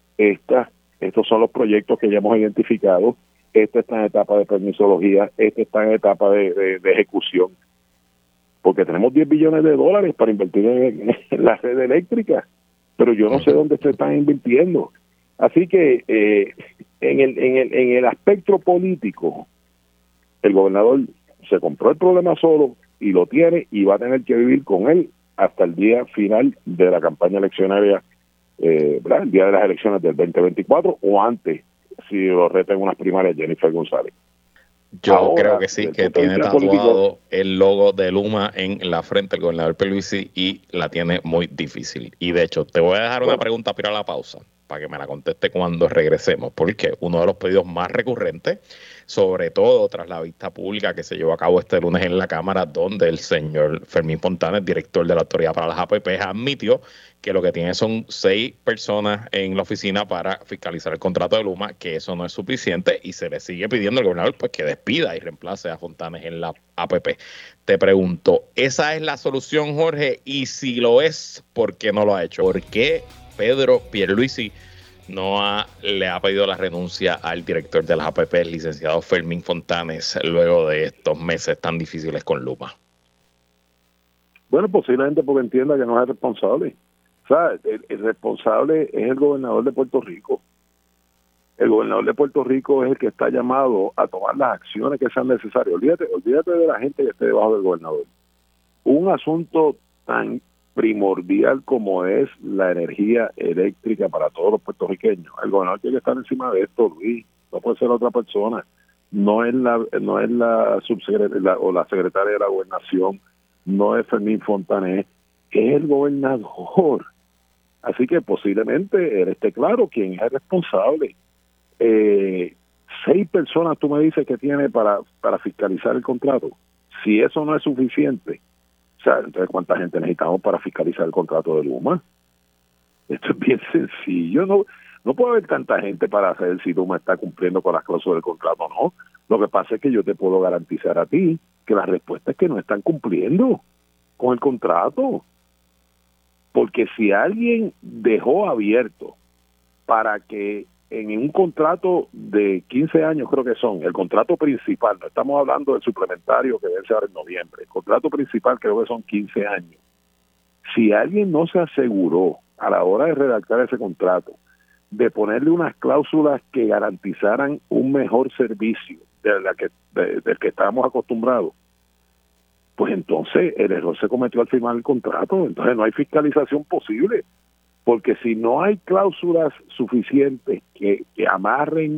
estos son los proyectos que ya hemos identificado, este está en etapa de permisología, este está en etapa de ejecución? Porque tenemos 10 billones de dólares para invertir en la red eléctrica, pero yo no sé dónde se están invirtiendo. Así que en el aspecto político, el gobernador se compró el problema solo y lo tiene, y va a tener que vivir con él hasta el día final de la campaña eleccionaria, el día de las elecciones del 2024, o antes, si lo reta en unas primarias Jennifer González. Yo ahora creo que sí, que tiene tatuado el logo de Luma en la frente del gobernador Pierluisi, y la tiene muy difícil. Y de hecho, te voy a dejar una pregunta para la pausa, para que me la conteste cuando regresemos, porque uno de los pedidos más recurrentes, sobre todo tras la vista pública que se llevó a cabo este lunes en la Cámara, donde el señor Fermín Fontanes, director de la Autoridad para las APP, admitió que lo que tiene son 6 personas en la oficina para fiscalizar el contrato de Luma, que eso no es suficiente, y se le sigue pidiendo al gobernador pues que despida y reemplace a Fontanes en la APP. Te pregunto, ¿esa es la solución, Jorge? Y si lo es, ¿por qué no lo ha hecho? ¿Por qué Pedro Pierluisi no le ha pedido la renuncia al director de las APP, el licenciado Fermín Fontanes, luego de estos meses tan difíciles con Luma? Bueno, posiblemente porque entienda que no es responsable. O sea, el responsable es el gobernador de Puerto Rico. El gobernador de Puerto Rico es el que está llamado a tomar las acciones que sean necesarias. Olvídate de la gente que esté debajo del gobernador. Un asunto tan primordial como es la energía eléctrica para todos los puertorriqueños. El gobernador tiene que estar encima de esto, Luis. No puede ser otra persona. No es la subsecretaria o la secretaria de la Gobernación, no es Fermín Fontanes, es el gobernador. Así que posiblemente él esté claro quién es el responsable. 6 personas tú me dices que tiene para fiscalizar el contrato. Si eso no es suficiente, o sea, entonces ¿cuánta gente necesitamos para fiscalizar el contrato de Luma? Esto es bien sencillo. No puede haber tanta gente para saber si Luma está cumpliendo con las cláusulas del contrato o no. Lo que pasa es que yo te puedo garantizar a ti que la respuesta es que no están cumpliendo con el contrato. Porque si alguien dejó abierto para que en un contrato de 15 años, creo que son, el contrato principal, no estamos hablando del suplementario que vence ahora en noviembre, el contrato principal creo que son 15 años. Si alguien no se aseguró a la hora de redactar ese contrato, de ponerle unas cláusulas que garantizaran un mejor servicio del que estábamos acostumbrados, pues entonces el error se cometió al firmar el contrato. Entonces no hay fiscalización posible, porque si no hay cláusulas suficientes que amarren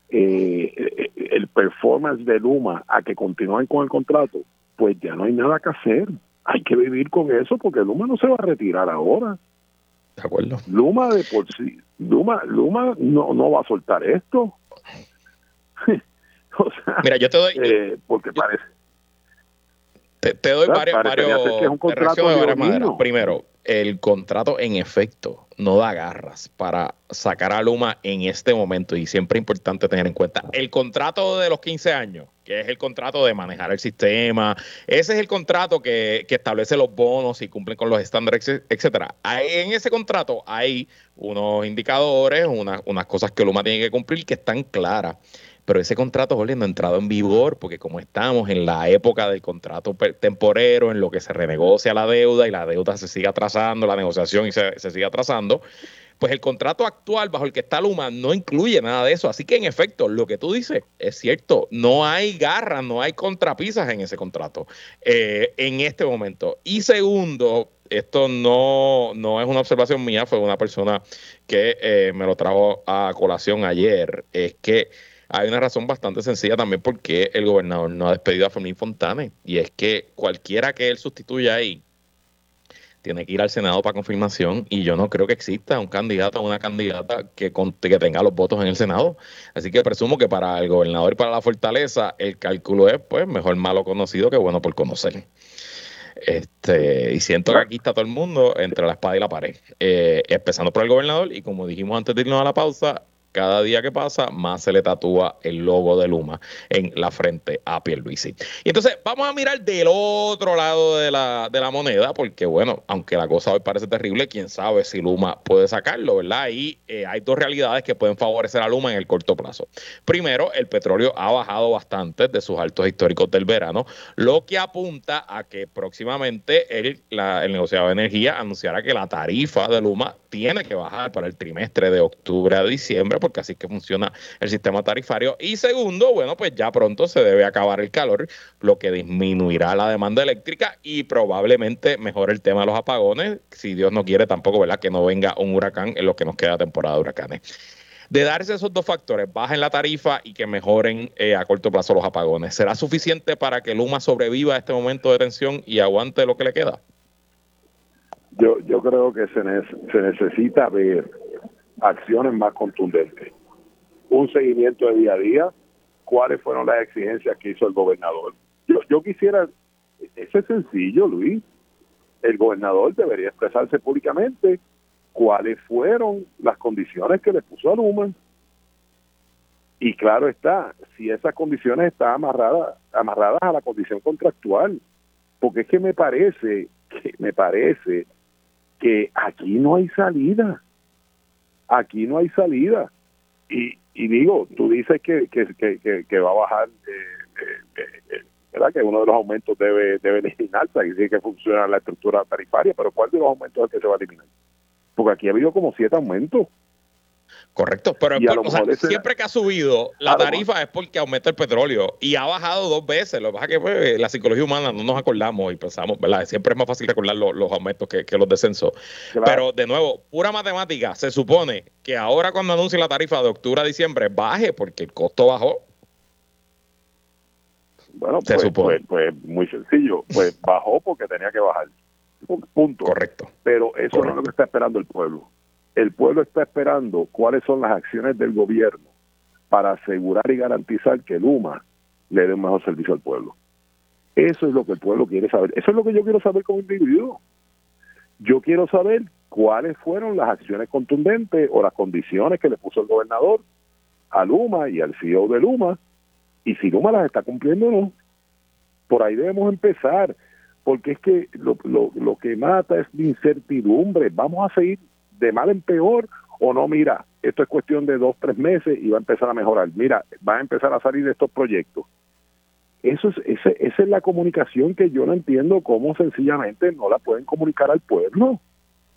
el performance de Luma a que continúen con el contrato, pues ya no hay nada que hacer. Hay que vivir con eso, porque Luma no se va a retirar ahora. De acuerdo. Luma de por sí, Luma no va a soltar esto. O sea, mira, yo te doy... porque parece... Te doy varias maneras. Mío. Primero, el contrato en efecto no da garras para sacar a Luma en este momento, y siempre es importante tener en cuenta el contrato de los 15 años, que es el contrato de manejar el sistema. Ese es el contrato que establece los bonos y cumplen con los estándares, etcétera. En ese contrato hay unos indicadores, unas cosas que Luma tiene que cumplir que están claras. Pero ese contrato, Jorge, no ha entrado en vigor, porque como estamos en la época del contrato temporero, en lo que se renegocia la deuda y la deuda se sigue atrasando, la negociación y se sigue atrasando, pues el contrato actual bajo el que está Luma no incluye nada de eso. Así que, en efecto, lo que tú dices es cierto. No hay garras, no hay contrapisas en ese contrato en este momento. Y segundo, esto no es una observación mía, fue una persona que me lo trajo a colación ayer, es que hay una razón bastante sencilla también por qué el gobernador no ha despedido a Fermín Fontane, y es que cualquiera que él sustituya ahí tiene que ir al Senado para confirmación, y yo no creo que exista un candidato o una candidata que tenga los votos en el Senado. Así que presumo que para el gobernador y para la fortaleza el cálculo es, pues, mejor malo conocido que bueno por conocer. Y siento que aquí está todo el mundo entre la espada y la pared, empezando por el gobernador, y como dijimos antes de irnos a la pausa, cada día que pasa, más se le tatúa el logo de Luma en la frente a Pierluisi. Y entonces vamos a mirar del otro lado de la moneda, porque bueno, aunque la cosa hoy parece terrible, quién sabe si Luma puede sacarlo, ¿verdad? Y hay dos realidades que pueden favorecer a Luma en el corto plazo. Primero, el petróleo ha bajado bastante de sus altos históricos del verano, lo que apunta a que próximamente el negociado de energía anunciará que la tarifa de Luma tiene que bajar para el trimestre de octubre a diciembre, porque así es que funciona el sistema tarifario. Y segundo, bueno, pues ya pronto se debe acabar el calor, lo que disminuirá la demanda eléctrica y probablemente mejore el tema de los apagones, si Dios no quiere tampoco, ¿verdad?, que no venga un huracán en lo que nos queda temporada de huracanes. De darse esos dos factores, bajen la tarifa y que mejoren a corto plazo los apagones, ¿será suficiente para que Luma sobreviva a este momento de tensión y aguante lo que le queda? Yo creo que se necesita ver acciones más contundentes, un seguimiento de día a día, cuáles fueron las exigencias que hizo el gobernador. Yo quisiera, eso es sencillo, Luis, el gobernador debería expresarse públicamente cuáles fueron las condiciones que le puso a Luma, y claro está, si esas condiciones están amarradas a la condición contractual, porque es que me parece que aquí no hay salida. Y digo, tú dices que va a bajar, ¿verdad?, que uno de los aumentos debe eliminarse, y dice que funciona la estructura tarifaria, pero ¿cuál de los aumentos es el que se va a eliminar? Porque aquí ha habido como 7 aumentos. Correcto, pero siempre que ha subido la tarifa es porque aumenta el petróleo, y ha bajado 2 veces. Lo que pasa es que pues, la psicología humana no nos acordamos y pensamos, ¿verdad? Siempre es más fácil recordar los aumentos que los descensos. Claro. Pero de nuevo, pura matemática, se supone que ahora cuando anuncie la tarifa de octubre a diciembre baje porque el costo bajó. Bueno, pues muy sencillo, pues bajó porque tenía que bajar. Punto. Correcto. Pero eso no es lo que está esperando el pueblo. El pueblo está esperando cuáles son las acciones del gobierno para asegurar y garantizar que Luma le dé un mejor servicio al pueblo. Eso es lo que el pueblo quiere saber. Eso es lo que yo quiero saber como individuo. Yo quiero saber cuáles fueron las acciones contundentes o las condiciones que le puso el gobernador a Luma y al CEO de Luma, y si Luma las está cumpliendo o no. Por ahí debemos empezar, porque es que lo que mata es la incertidumbre. Vamos a seguir de mal en peor, o no, mira, esto es cuestión de 2-3 meses y va a empezar a mejorar. Mira, va a empezar a salir de estos proyectos. Esa es la comunicación que yo no entiendo, cómo sencillamente no la pueden comunicar al pueblo.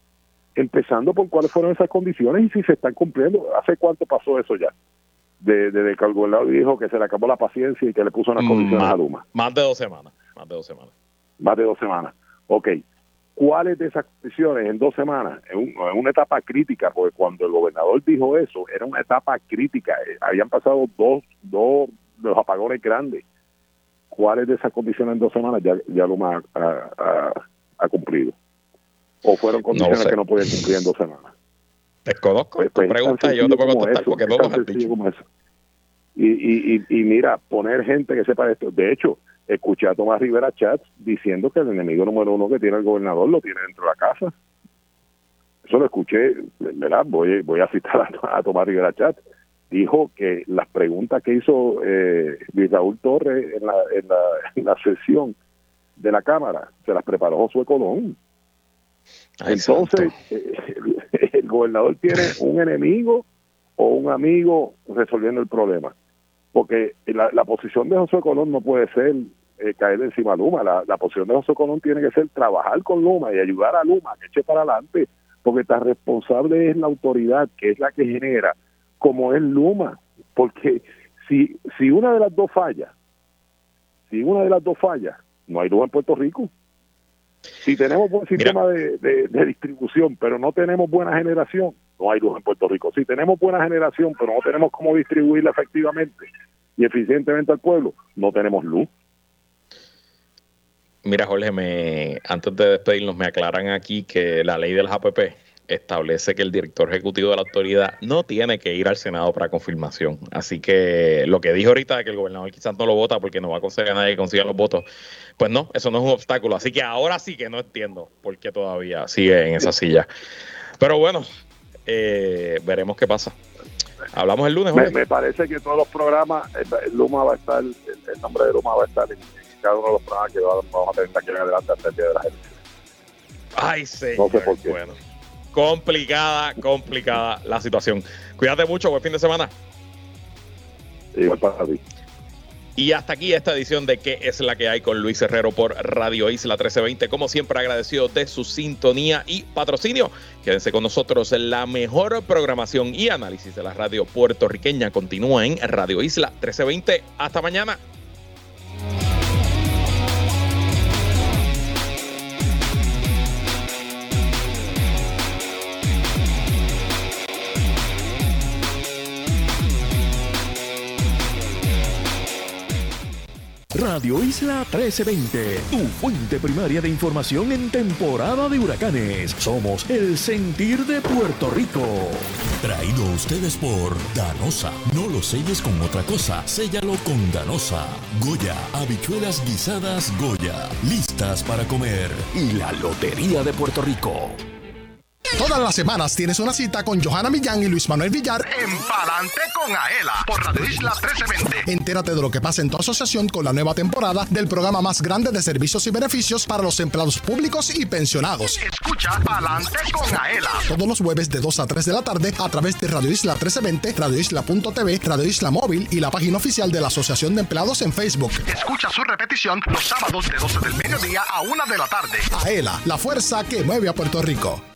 empezando por cuáles fueron esas condiciones y si se están cumpliendo. ¿Hace cuánto pasó eso ya? Desde que el gobernador dijo que se le acabó la paciencia y que le puso unas condiciones a Luma. Más de 2 semanas. Más de 2 semanas. Ok. ¿Cuáles de esas condiciones en 2 semanas? En una etapa crítica, porque cuando el gobernador dijo eso, era una etapa crítica. Habían pasado dos de los apagones grandes. ¿Cuáles de esas condiciones en 2 semanas ya Luma ha cumplido? ¿O fueron condiciones que no podían cumplir en 2 semanas? Desconozco. Pues pregunta, yo te puedo contestar porque no lo has dicho. Como eso. Y mira, poner gente que sepa esto. De hecho, escuché a Tomás Rivera Chats diciendo que el enemigo número 1 que tiene el gobernador lo tiene dentro de la casa. Eso lo escuché, ¿verdad? Voy a citar a Tomás Rivera Chats. Dijo que las preguntas que hizo Luis Raúl Torres en la sesión de la Cámara se las preparó Josué Colón. Entonces, el gobernador tiene un enemigo o un amigo resolviendo el problema. Porque la posición de Josué Colón no puede ser caer encima de Luma. La posición de Josué Colón tiene que ser trabajar con Luma y ayudar a Luma a que eche para adelante, porque tan responsable es la autoridad, que es la que genera, como es Luma. Porque si una de las dos falla, no hay luz en Puerto Rico. Si tenemos buen sistema de distribución, pero no tenemos buena generación, no hay luz en Puerto Rico. Si tenemos buena generación, pero no tenemos cómo distribuirla efectivamente y eficientemente al pueblo, no tenemos luz. Mira, Jorge, antes de despedirnos, me aclaran aquí que la ley de las APP establece que el director ejecutivo de la autoridad no tiene que ir al Senado para confirmación. Así que lo que dijo ahorita de que el gobernador quizás no lo vota porque no va a conseguir a nadie que consiga los votos, pues no, eso no es un obstáculo. Así que ahora sí que no entiendo por qué todavía sigue en esa silla. Pero bueno, veremos qué pasa. Hablamos el lunes, Jorge. Me parece que todos los programas, Luma va a estar, el nombre de Luma va a estar en cada uno de los programas que vamos a tener aquí en adelante hasta el día de las elecciones. Ay, señor. No sé por qué. Bueno. Complicada la situación. Cuídate mucho, buen fin de semana. Igual para ti. Y hasta aquí esta edición de ¿Qué es la que hay? Con Luis Herrero por Radio Isla 1320. Como siempre, agradecido de su sintonía y patrocinio. Quédense con nosotros. La mejor programación y análisis de la radio puertorriqueña continúa en Radio Isla 1320. Hasta mañana. Radio Isla 1320, tu fuente primaria de información en temporada de huracanes. Somos el sentir de Puerto Rico. Traído a ustedes por Ganosa. No lo selles con otra cosa, séllalo con Ganosa. Goya, habichuelas guisadas Goya, listas para comer. Y la Lotería de Puerto Rico. Todas las semanas tienes una cita con Johanna Millán y Luis Manuel Villar en Palante con Aela por Radio Isla 1320. Entérate de lo que pasa en tu asociación con la nueva temporada del programa más grande de servicios y beneficios para los empleados públicos y pensionados. Escucha Palante con Aela todos los jueves de 2 a 3 de la tarde a través de Radio Isla 1320, radioisla.tv, Radio Isla Móvil y la página oficial de la Asociación de Empleados en Facebook. Escucha su repetición los sábados de 12 del mediodía a 1 de la tarde. Aela, la fuerza que mueve a Puerto Rico.